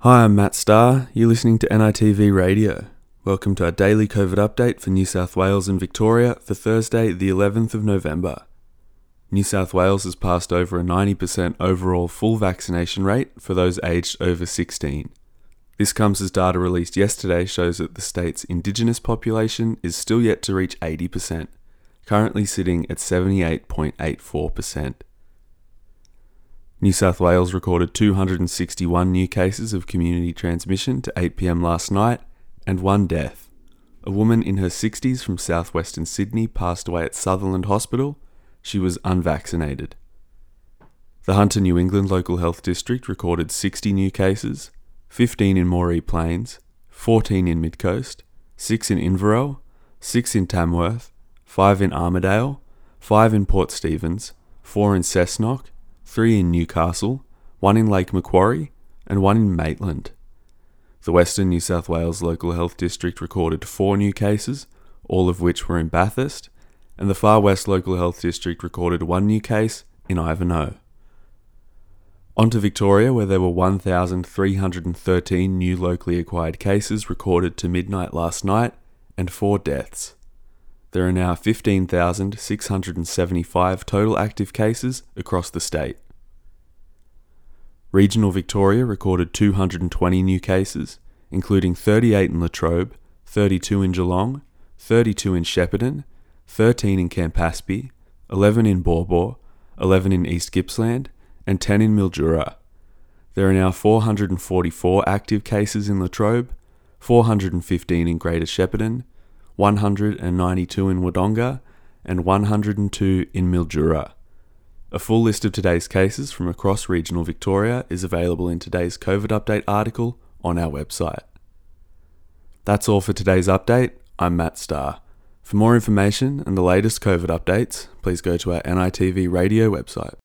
Hi, I'm Matt Starr. You're listening to NITV Radio. Welcome to our daily COVID update for New South Wales and Victoria for Thursday, the 11th of November. New South Wales has passed over a 90% overall full vaccination rate for those aged over 16. This comes as data released yesterday shows that the state's Indigenous population is still yet to reach 80%, currently sitting at 78.84%. New South Wales recorded 261 new cases of community transmission to 8 p.m. last night and one death. A woman in her 60s from southwestern Sydney passed away at Sutherland Hospital. She was unvaccinated. The Hunter New England Local Health District recorded 60 new cases, 15 in Moree Plains, 14 in Midcoast, 6 in Inverell, 6 in Tamworth, 5 in Armidale, 5 in Port Stephens, 4 in Cessnock, 3 in Newcastle, 1 in Lake Macquarie, and 1 in Maitland. The Western New South Wales Local Health District recorded 4 new cases, all of which were in Bathurst, and the Far West Local Health District recorded 1 new case in Ivanhoe. On to Victoria, where there were 1,313 new locally acquired cases recorded to midnight last night and 4 deaths. There are now 15,675 total active cases across the state. Regional Victoria recorded 220 new cases, including 38 in Latrobe, 32 in Geelong, 32 in Shepparton, 13 in Campaspe, 11 in Baw Baw, 11 in East Gippsland, and 10 in Mildura. There are now 444 active cases in Latrobe, 415 in Greater Shepparton, 192 in Wodonga, and 102 in Mildura. A full list of today's cases from across regional Victoria is available in today's COVID update article on our website. That's all for today's update. I'm Matt Starr. For more information and the latest COVID updates, please go to our NITV Radio website.